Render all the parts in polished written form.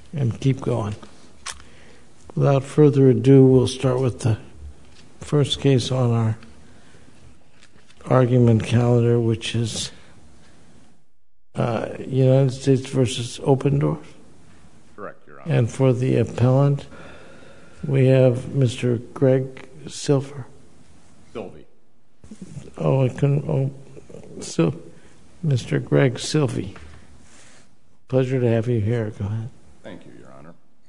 and keep going. Without further ado, we'll start with the first case on our argument calendar, which is United States versus Obendorf. Correct, Your Honor. And for the appellant, we have Mr. Greg Silvey. Mr. Greg Silvey. Pleasure to have you here. Go ahead. Thank you, Your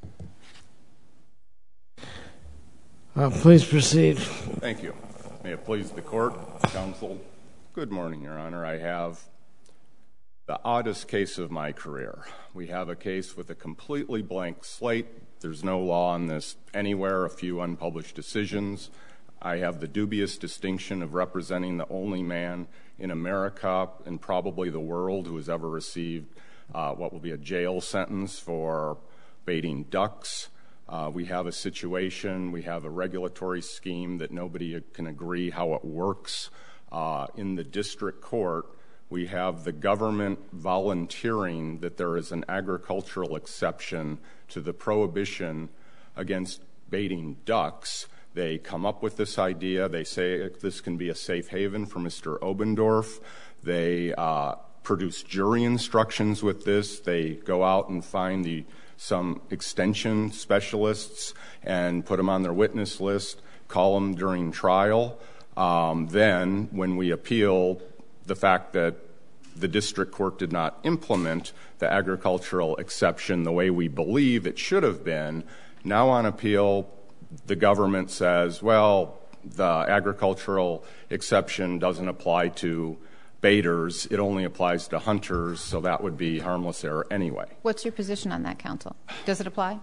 Honor. Please proceed. Thank you. May it please the court, counsel. Good morning, Your Honor. I have the oddest case of my career. We have a case with a completely blank slate. There's no law on this anywhere, a few unpublished decisions. I have the dubious distinction of representing the only man in America and probably the world who has ever received what will be a jail sentence for baiting ducks. We have a situation, we have a regulatory scheme that nobody can agree how it works. In the district court, we have the government volunteering that there is an agricultural exception to the prohibition against baiting ducks. They come up with this idea. They say this can be a safe haven for Mr. Obendorf. They produce jury instructions with this. They go out and find some extension specialists and put them on their witness list, call them during trial. Then, when we appeal the fact that the district court did not implement the agricultural exception the way we believe it should have been, now on appeal, the government says, well, the agricultural exception doesn't apply to baiters. It only applies to hunters, so that would be harmless error anyway. What's your position on that, counsel? Does it apply?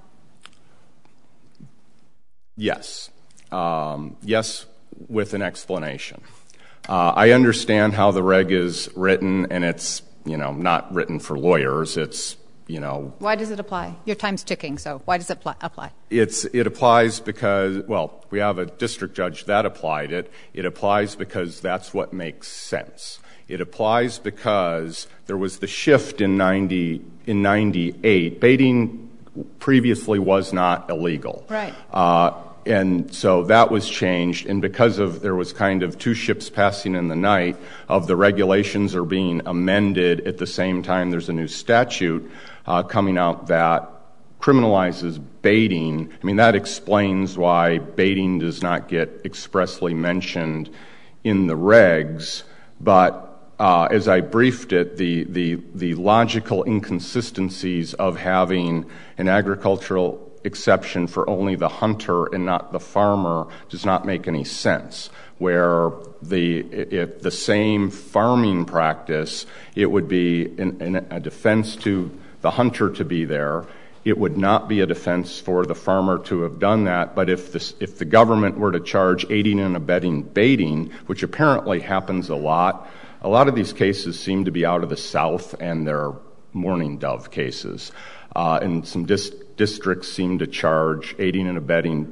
Yes. Yes, with an explanation. I understand how the reg is written, and it's, not written for lawyers. It's, Why does it apply? Your time's ticking, so why does it apply? It applies because, we have a district judge that applied it. It applies because that's what makes sense. It applies because there was the shift in 98. Baiting previously was not illegal. Right. And so that was changed, and because there was kind of two ships passing in the night of the regulations are being amended at the same time there's a new statute coming out that criminalizes baiting. I mean, that explains why baiting does not get expressly mentioned in the regs, but as I briefed it, the logical inconsistencies of having an agricultural exception for only the hunter and not the farmer does not make any sense. Where if the same farming practice, it would be a defense to the hunter to be there. It would not be a defense for the farmer to have done that. But if the government were to charge aiding and abetting baiting, which apparently happens a lot of these cases seem to be out of the South, and they're mourning dove cases. And some districts seem to charge aiding and abetting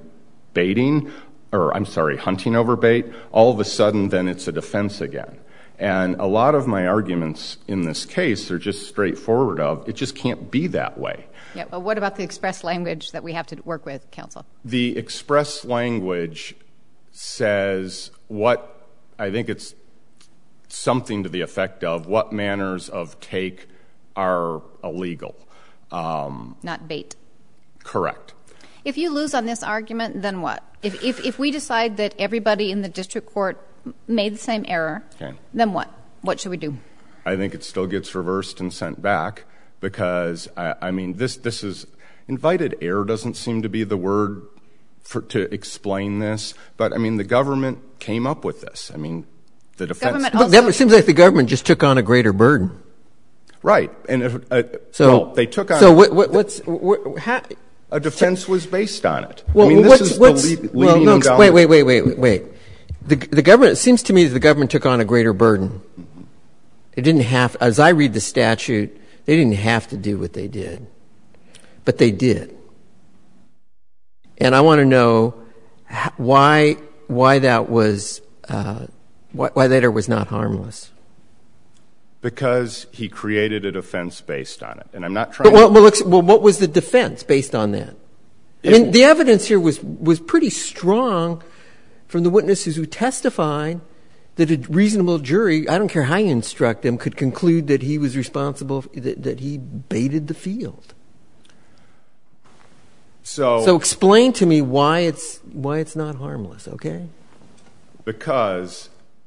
hunting over bait. All of a sudden, then it's a defense again. And a lot of my arguments in this case are just straightforward it just can't be that way. Yeah, but what about the express language that we have to work with, counsel? The express language says I think it's something to the effect of what manners of take are illegal. Not bait. Correct. If you lose on this argument, then what? If we decide that everybody in the district court made the same error, then what? What should we do? I think it still gets reversed and sent back because, this is invited error doesn't seem to be the word to explain this, but, the government came up with this. The defense... It seems like the government just took on a greater burden. Right, and they took on. So a defense was based on it. Well, Wait. The government. It seems to me that the government took on a greater burden. It didn't have, as I read the statute, they didn't have to do what they did, but they did. And I want to know why that was why that error was not harmless. Because he created a defense based on it. And I'm not trying Well, what was the defense based on that? I mean, the evidence here was pretty strong from the witnesses who testified that a reasonable jury, I don't care how you instruct them, could conclude that he was responsible, that he baited the field. So explain to me why it's not harmless, okay? Because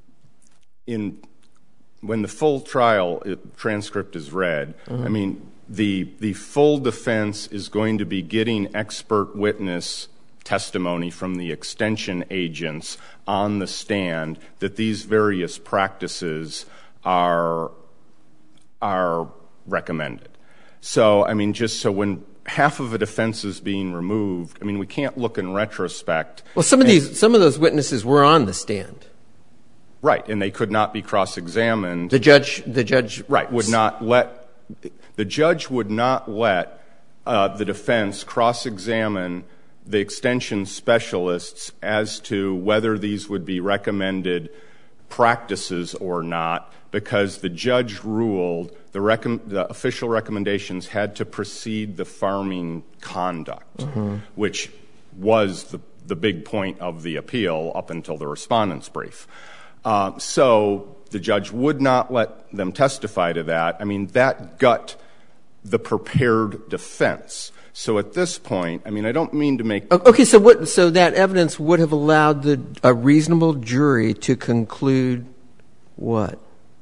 when the full trial transcript is read, I mean, the full defense is going to be getting expert witness testimony from the extension agents on the stand that these various practices are recommended. So, I mean, just so when half of a defense is being removed, I mean, we can't look in retrospect. Well, some of those witnesses were on the stand. Right, and they could not be cross-examined. The judge right, would not let the judge would not let the defense cross-examine the extension specialists as to whether these would be recommended practices or not, because the judge ruled the official recommendations had to precede the farming conduct, which was the big point of the appeal up until the respondent's brief. So the judge would not let them testify to that. I mean, that gut the prepared defense. So at this point, I mean, I don't mean to make... Okay, so that evidence would have allowed a reasonable jury to conclude what?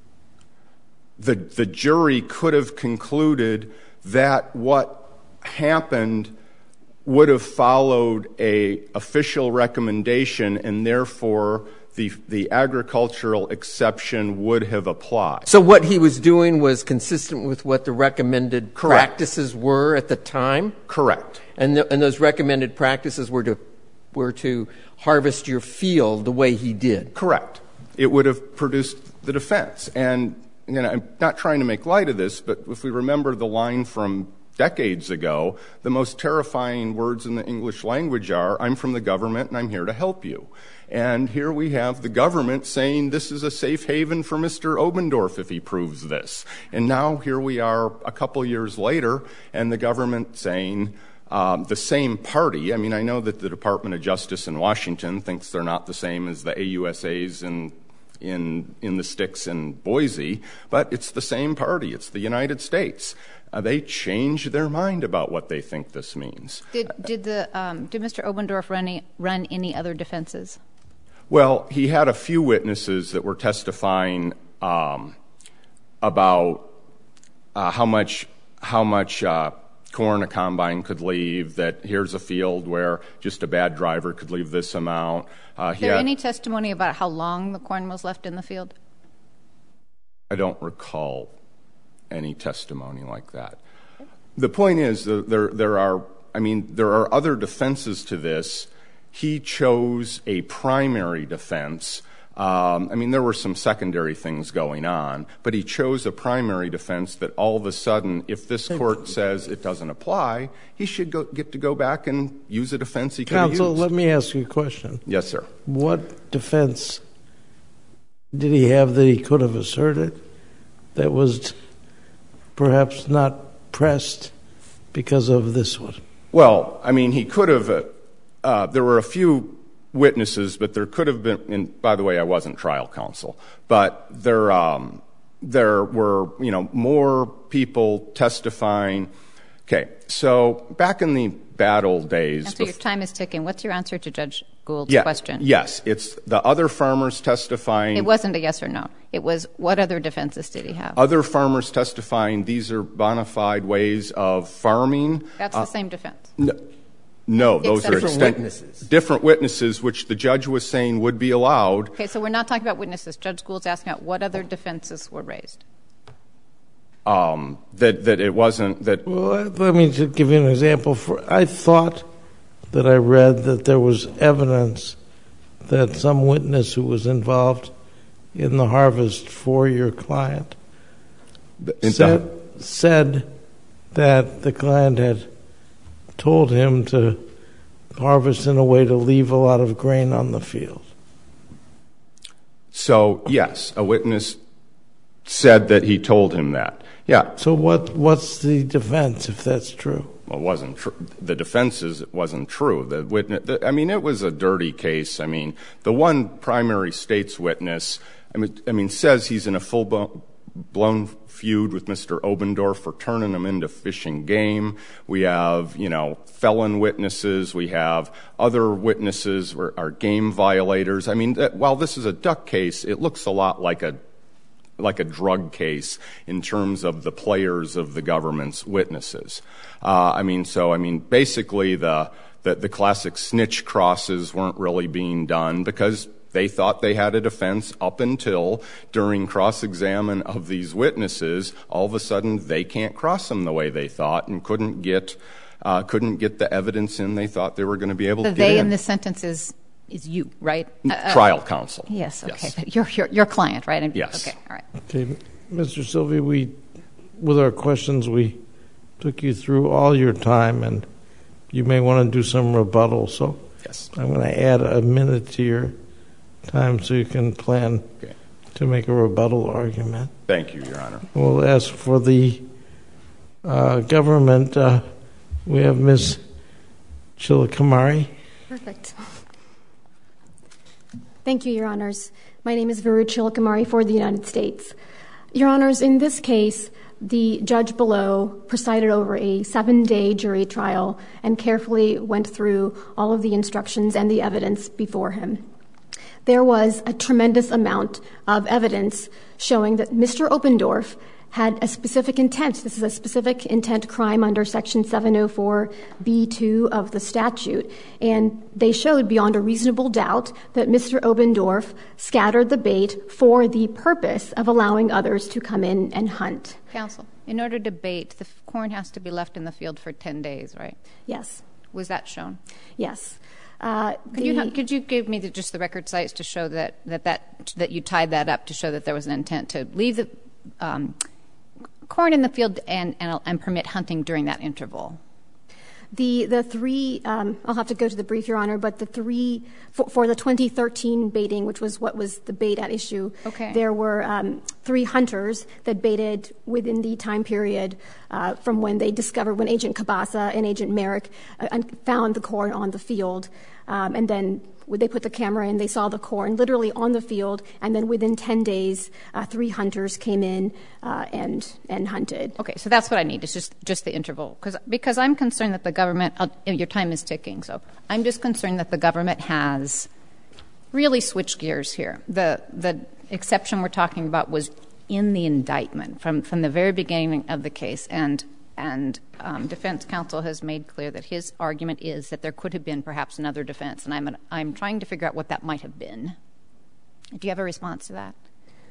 The jury could have concluded that what happened would have followed a official recommendation, and therefore the agricultural exception would have applied. So what he was doing was consistent with what the recommended practices were at the time? Correct. And those recommended practices were to harvest your field the way he did? Correct. It would have produced the defense. And you know, I'm not trying to make light of this, but if we remember the line from decades ago, the most terrifying words in the English language are, "I'm from the government and I'm here to help you." And here we have the government saying this is a safe haven for Mr. Obendorf if he proves this. And now here we are a couple years later, and the government saying the same party. I mean, I know that the Department of Justice in Washington thinks they're not the same as the AUSAs in the sticks in Boise, but it's the same party. It's the United States. They change their mind about what they think this means. Did Mr. Obendorf run any other defenses? Well, he had a few witnesses that were testifying about how much corn a combine could leave, that here's a field where just a bad driver could leave this amount. Is there any testimony about how long the corn was left in the field? I don't recall any testimony like that. The point is, there are other defenses to this. He chose a primary defense. I mean, there were some secondary things going on, but he chose a primary defense that all of a sudden, if this court says it doesn't apply, he should get to go back and use a defense he could have used. Counsel, let me ask you a question. Yes, sir. What defense did he have that he could have asserted that was perhaps not pressed because of this one? Well, I mean, he could have. There were a few witnesses, but there could have been, and by the way, I wasn't trial counsel, but there were, more people testifying. Okay, so back in the bad old days. So your time is ticking. What's your answer to Judge Gould's question? Yes, it's the other farmers testifying. It wasn't a yes or no. It was, what other defenses did he have? Other farmers testifying, these are bona fide ways of farming. That's the same defense. No, those are different witnesses, which the judge was saying would be allowed. Okay, so we're not talking about witnesses. Judge Gould's asking about what other defenses were raised. That it wasn't that. Well, let me just give you an example. I thought that I read that there was evidence that some witness who was involved in the harvest for your client said that the client had told him to harvest in a way to leave a lot of grain on the field. So, yes, a witness said that he told him that. Yeah. So what's the defense if that's true? Well, it wasn't true. The defense is it wasn't true. The witness, it was a dirty case. The one primary state's witness, says he's in a full-blown feud with Mr. Obendorf for turning him into fishing game. We have, felon witnesses. We have other witnesses who are game violators. While this is a duck case, it looks a lot like a drug case in terms of the players of the government's witnesses. Basically the classic snitch crosses weren't really being done because they thought they had a defense up until during cross-examination of these witnesses, all of a sudden they can't cross them the way they thought and couldn't get the evidence in they thought they were going to be able to get in. They in this sentence is you, right? Trial counsel. Yes, okay. Yes. But your client, right? Yes. Okay, all right. Okay, Mr. Sylvie, with our questions, we took you through all your time, and you may want to do some rebuttal. So yes. I'm going to add a minute to your time so you can plan to make a rebuttal argument. Thank you, Your Honor. We'll ask for the government. We have Ms. Chilikamari. Perfect. Thank you, Your Honors. My name is Viru Chilikamari for the United States. Your Honors, in this case, the judge below presided over a 7-day jury trial and carefully went through all of the instructions and the evidence before him. There was a tremendous amount of evidence showing that Mr. Obendorf had a specific intent. This is a specific intent crime under Section 704B2 of the statute. And they showed beyond a reasonable doubt that Mr. Obendorf scattered the bait for the purpose of allowing others to come in and hunt. Counsel, in order to bait, the corn has to be left in the field for 10 days, right? Yes. Was that shown? Yes. Could you give me just the record sites to show that you tied that up to show that there was an intent to leave the corn in the field and permit hunting during that interval? The three, I'll have to go to the brief, Your Honor, but the three, for the 2013 baiting, which was what was the bait at issue, there were 3 hunters that baited within the time period from when they discovered, when Agent Cabasa and Agent Merrick found the corn on the field. And then they put the camera in, they saw the corn literally on the field, and then within 10 days, 3 hunters came in and hunted. Okay, so that's what I need, is just the interval. Because I'm concerned that the government, your time is ticking, so I'm just concerned that the government has really switched gears here. The exception we're talking about was in the indictment from the very beginning of the case, and defense counsel has made clear that his argument is that there could have been perhaps another defense, and I'm trying to figure out what that might have been. Do you have a response to that?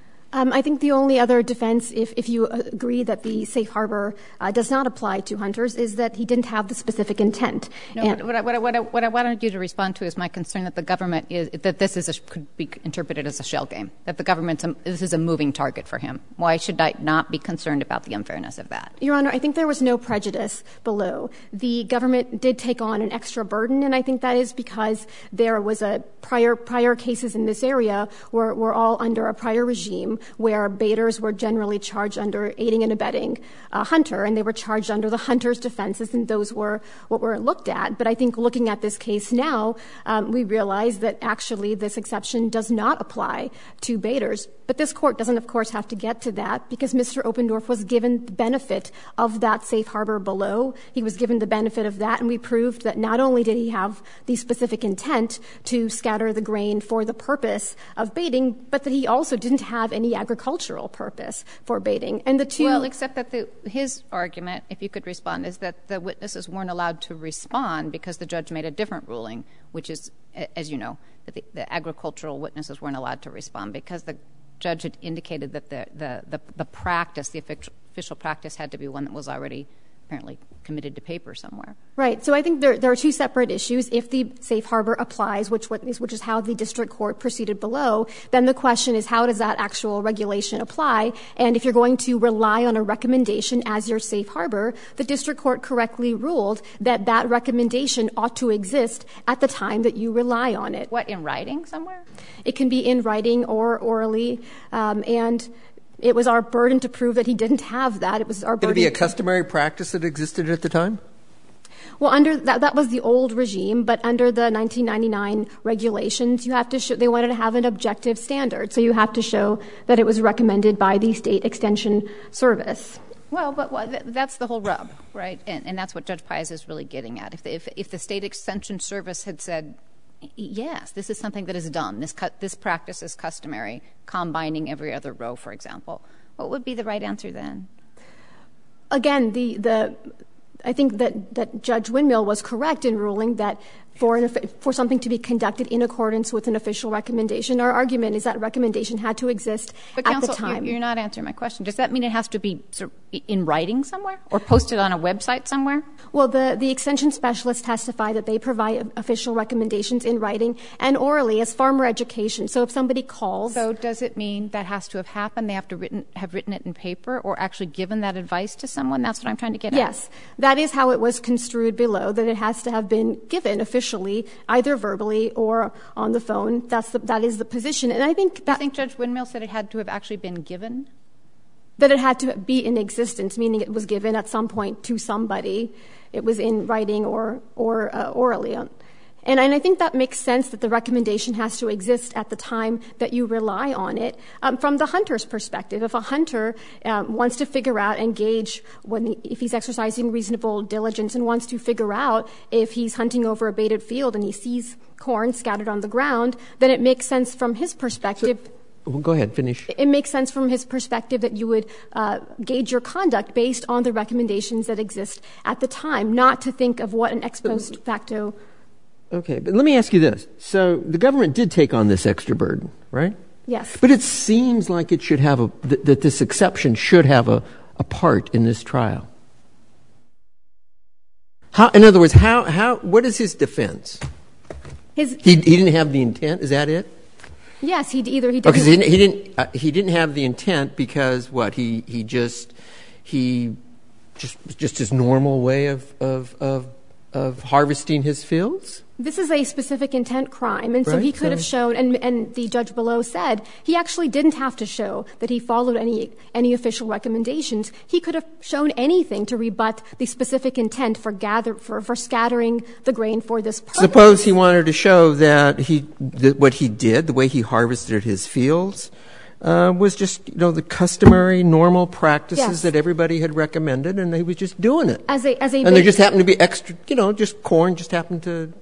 I think the only other defense, if you agree that the safe harbor does not apply to hunters, is that he didn't have the specific intent. No, but what I wanted you to respond to is my concern that the government that this could be interpreted as a shell game, that the government's this is a moving target for him. Why should I not be concerned about the unfairness of that? Your Honor, I think there was no prejudice below. The government did take on an extra burden, and I think that is because there was a prior cases in this area were all under a prior regime where baiters were generally charged under aiding and abetting a hunter, and they were charged under the hunter's defenses, and those were what were looked at. But I think looking at this case now, we realize that actually this exception does not apply to baiters. But this court doesn't, of course, have to get to that because Mr. Obendorf was given the benefit of that safe harbor below. He was given the benefit of that, and we proved that not only did he have the specific intent to scatter the grain for the purpose of baiting, but that he also didn't have any agricultural purpose for baiting. And the two— Well, except that his argument, if you could respond, is that the witnesses weren't allowed to respond because the judge made a different ruling, which is, as you know, that the agricultural witnesses weren't allowed to respond because the judge had indicated that the practice, the official practice, had to be one that was already apparently committed to paper somewhere. Right. So I think there are two separate issues. If the safe harbor applies, which is how the district court proceeded below, then the question is how does that actual regulation apply? And if you're going to rely on a recommendation as your safe harbor, the district court correctly ruled that that recommendation ought to exist at the time that you rely on it. What, in writing somewhere? It can be in writing or orally, and It was our burden to prove that he didn't have that. It was our burden. Could it be a customary practice that existed at the time? Well, under that was the old regime, but under the 1999 regulations, you have to show, they wanted to have an objective standard. So you have to show that it was recommended by the State Extension Service. Well, but that's the whole rub, right? And that's what Judge Pius is really getting at. If the State Extension Service had said, yes, this is something that is done, this practice is customary, combining every other row, for example, what would be the right answer then? Again, I think that Judge Windmill was correct in ruling that for something to be conducted in accordance with an official recommendation, our argument is that recommendation had to exist but at counsel, the time. You're not answering my question. Does that mean it has to be sort of in writing somewhere or posted on a website somewhere? Well, the extension specialists testify that they provide official recommendations in writing and orally as farmer education. So if somebody calls... So does it mean that has to have happened? They have to have written it in paper or actually given that advice to someone? That's what I'm trying to get at. Yes. That is how it was construed below, that it has to have been given officially, either verbally or on the phone. That is the position. And I think that... I think Judge Windmill said it had to have actually been given? That it had to be in existence, meaning it was given at some point to somebody. It was in writing or orally. And I think that makes sense that the recommendation has to exist at the time that you rely on it. From the hunter's perspective, if a hunter wants to figure out and gauge if he's exercising reasonable diligence and wants to figure out if he's hunting over a baited field and he sees corn scattered on the ground, then it makes sense from his perspective... Well, go ahead, finish. It makes sense from his perspective that you would gauge your conduct based on the recommendations that exist at the time, not to think of what an ex post facto... Okay, but let me ask you this. So the government did take on this extra burden, right? Yes. But it seems like it should have that this exception should have a part in this trial. In other words, what is his defense? He didn't have the intent, is that it? Yes, he didn't. Because he didn't have the intent because what? He just his normal way of harvesting his fields? This is a specific intent crime, and so he could have shown, and the judge below said, he actually didn't have to show that he followed any official recommendations. He could have shown anything to rebut the specific intent for scattering the grain for this purpose. Suppose he wanted to show that what he did, the way he harvested his fields, was just, the customary, normal practices that everybody had recommended, and he was just doing it. And there just happened to be extra, just corn just happened to,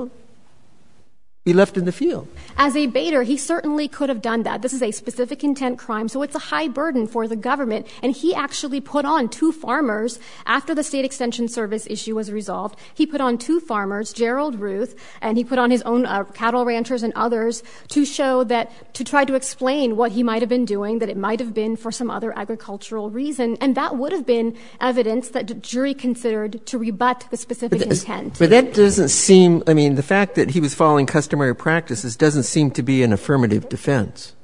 be left in the field. As a baiter, he certainly could have done that. This is a specific intent crime, so it's a high burden for the government. And he actually put on 2 farmers, after the State Extension Service issue was resolved, he put on 2 farmers, Gerald Ruth, and he put on his own cattle ranchers and others to try to explain what he might have been doing, that it might have been for some other agricultural reason. And that would have been evidence that the jury considered to rebut the specific intent. But that doesn't seem, the fact that he was following customary practices doesn't seem to be an affirmative defense.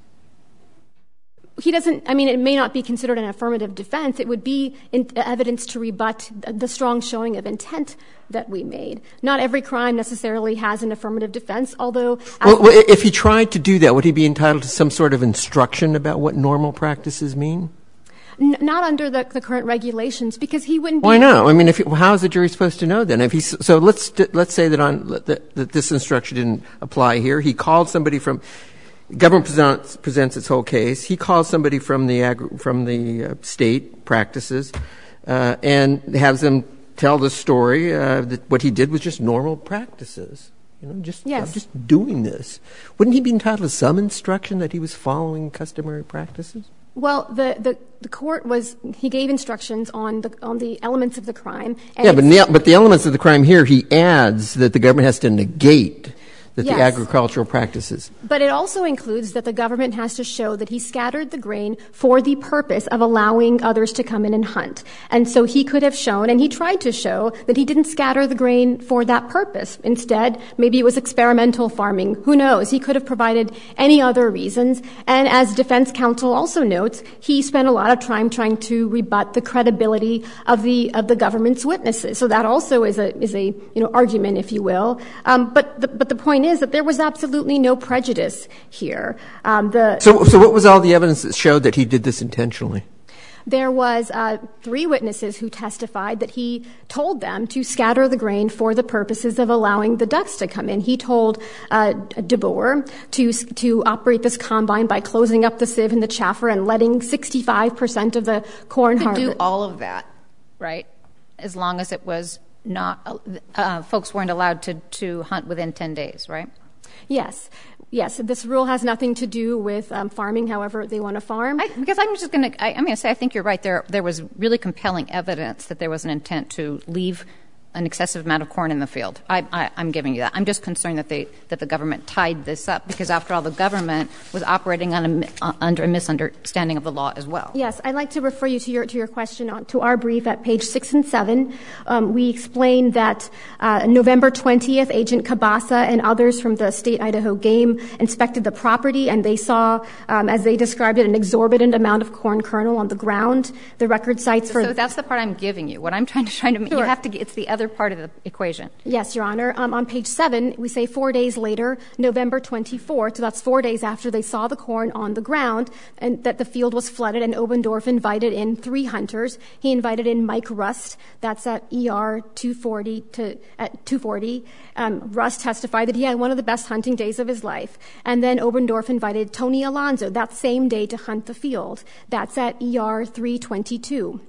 He doesn't, it may not be considered an affirmative defense. It would be evidence to rebut the strong showing of intent that we made. Not every crime necessarily has an affirmative defense, although... if he tried to do that, would he be entitled to some sort of instruction about what normal practices mean? Not under the current regulations, because he wouldn't be... Why not? How is the jury supposed to know then? So let's say that this instruction didn't apply here. He called somebody from... Government presents its whole case. He calls somebody from the state practices and has them tell the story that what he did was just normal practices. Just doing this. Wouldn't he be entitled to some instruction that he was following customary practices? Well, the court he gave instructions on the elements of the crime. But the elements of the crime here, he adds that the government has to negate the agricultural practices. But it also includes that the government has to show that he scattered the grain for the purpose of allowing others to come in and hunt. And so he could have shown, and he tried to show, that he didn't scatter the grain for that purpose. Instead, maybe it was experimental farming. Who knows? He could have provided any other reasons. And as defense counsel also notes, he spent a lot of time trying to rebut the credibility of the government's witnesses. So that also is a argument, if you will. But the point is that there was absolutely no prejudice here. So what was all the evidence that showed that he did this intentionally? There was 3 witnesses who testified that he told them to scatter the grain for the purposes of allowing the ducks to come in. He told DeBoer to operate this combine by closing up the sieve and the chaffer and letting 65% of the corn harvest. To do all of that, right? As long as it was not, folks weren't allowed to hunt within 10 days, right? Yes. Yes, this rule has nothing to do with farming however they want to farm. Because I'm going to say I think you're right. There was really compelling evidence that there was an intent to leave an excessive amount of corn in the field. I'm giving you that. I'm just concerned that the government tied this up because, after all, the government was operating under a misunderstanding of the law as well. Yes, I'd like to refer you to your question to our brief at page 6 and 7. We explained that November 20th, Agent Cabasa and others from the State Idaho Game inspected the property, and they saw, as they described it, an exorbitant amount of corn kernel on the ground. The record cites for. So that's the part I'm giving you. What I'm trying to Sure. you have to. It's the other part of the equation. Yes, Your Honor. On page 7, we say 4 days later, November 24th, so that's 4 days after they saw the corn on the ground, and that the field was flooded, and Obendorf invited in 3 hunters. He invited in Mike Rust, that's at ER 240 at 240. Rust testified that he had one of the best hunting days of his life. And then Obendorf invited Tony Alonzo that same day to hunt the field. That's at ER 322.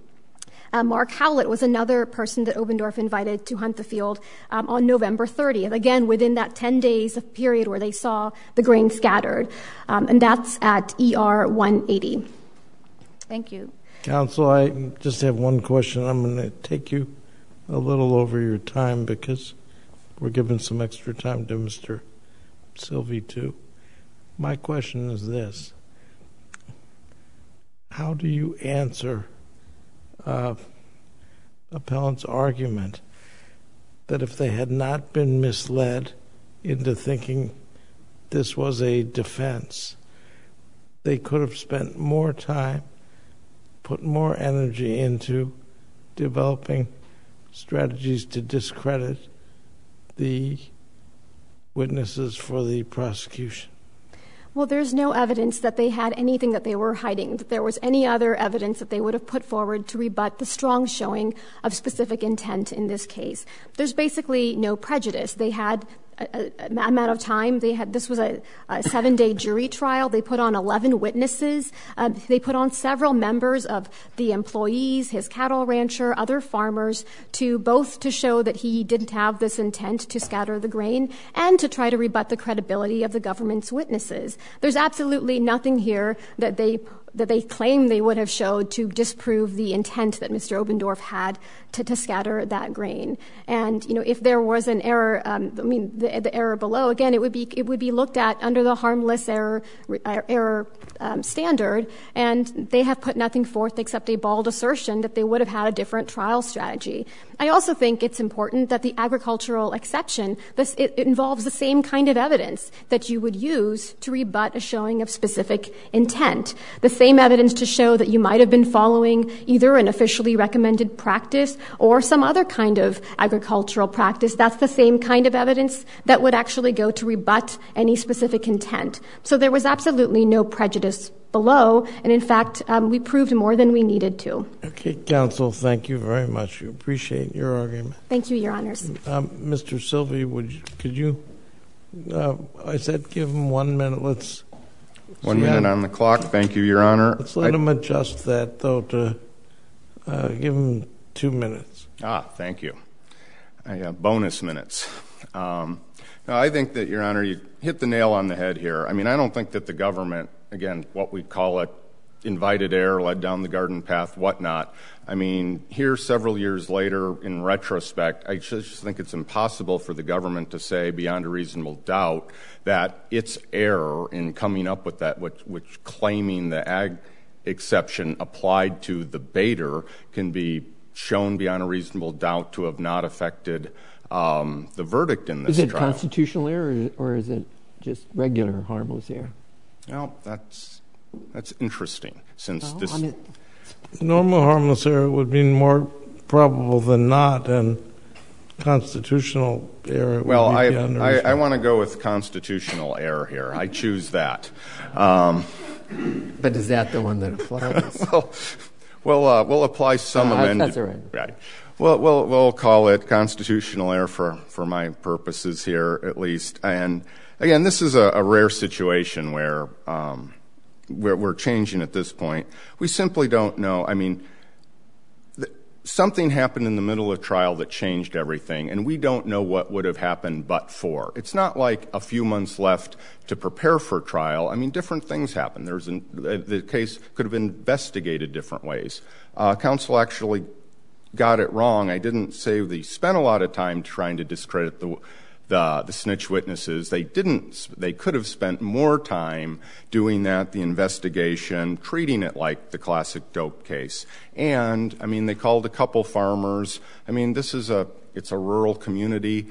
Mark Howlett was another person that Obendorf invited to hunt the field on November 30th, again, within that 10 days of period where they saw the grain scattered. And that's at ER 180. Thank you. Counsel, I just have one question. I'm going to take you a little over your time because we're giving some extra time to Mr. Silvey, too. My question is this. How do you answer appellant's argument that if they had not been misled into thinking this was a defense, they could have spent more time, put more energy into developing strategies to discredit the witnesses for the prosecution? Well, there's no evidence that they had anything that they were hiding, that there was any other evidence that they would have put forward to rebut the strong showing of specific intent in this case. There's basically no prejudice. They had a amount of time. This was a 7-day jury trial. They put on 11 witnesses. They put on several members of the employees, his cattle rancher, other farmers, both to show that he didn't have this intent to scatter the grain and to try to rebut the credibility of the government's witnesses. There's absolutely nothing here that they claim they would have showed to disprove the intent that Mr. Obendorf had to scatter that grain. And, if there was an error, the error below, again, it would be looked at under the harmless error standard, and they have put nothing forth except a bald assertion that they would have had a different trial strategy. I also think it's important that the agricultural exception, it involves the same kind of evidence that you would use to rebut a showing of specific intent. The same evidence to show that you might have been following either an officially recommended practice or some other kind of agricultural practice. That's the same kind of evidence that would actually go to rebut any specific intent. So there was absolutely no prejudice below, and in fact, we proved more than we needed to. Okay, counsel, thank you very much. We appreciate your argument. Thank you, Your Honors. Mr. Silvey, could you, I said give him 1 minute. Let's 1 minute on the clock. Thank you, Your Honor. Let's let him adjust that, though, to give him 2 minutes. Thank you. I have bonus minutes. I think that, Your Honor, you hit the nail on the head here. I don't think that the government, again, what we call it, invited error, led down the garden path, whatnot. Here, several years later, in retrospect, I just think it's impossible for the government to say beyond a reasonable doubt that its error in coming up with that, which claiming the ag exception applied to the baiter, can be shown beyond a reasonable doubt to have not affected the verdict in this trial. Is it constitutional error or is it just regular harmless error? Well, that's interesting, since normal harmless error would be more probable than not, and constitutional error. Well, I want to go with constitutional error here. I choose that. But is that the one that applies? We'll apply some amendment. That's all right. Right. We'll call it constitutional error for my purposes here, at least. And again, this is a rare situation where we're changing at this point. We simply don't know. I mean, something happened in the middle of trial that changed everything, and we don't know what would have happened but for. It's not like a few months left to prepare for trial. I mean, different things happen. The case could have been investigated different ways. Counsel actually got it wrong. I didn't say they spent a lot of time trying to discredit the snitch witnesses. They didn't. They could have spent more time doing that, the investigation, treating it like the classic dope case. And I mean, they called a couple farmers. I mean, it's a rural community.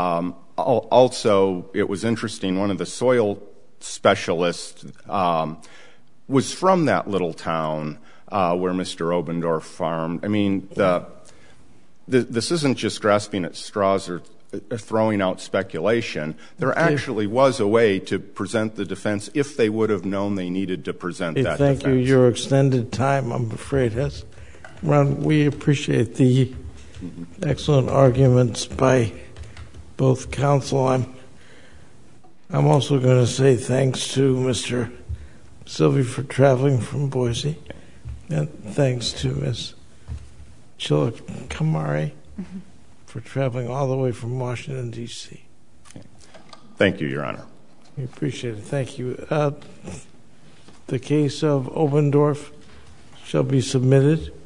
Also, it was interesting. One of the soil specialists was from that little town where Mr. Obendorf farmed. I mean, this isn't just grasping at straws or throwing out speculation. There actually was a way to present the defense if they would have known they needed to present that defense. Thank you. Your extended time, I'm afraid, has run. We appreciate the excellent arguments by both counsel. I'm also going to say thanks to Mr. Sylvie for traveling from Boise, and thanks to Ms. Chilla Kamari for traveling all the way from Washington, D.C. Thank you, Your Honor. We appreciate it. Thank you. The case of Obendorf shall be submitted.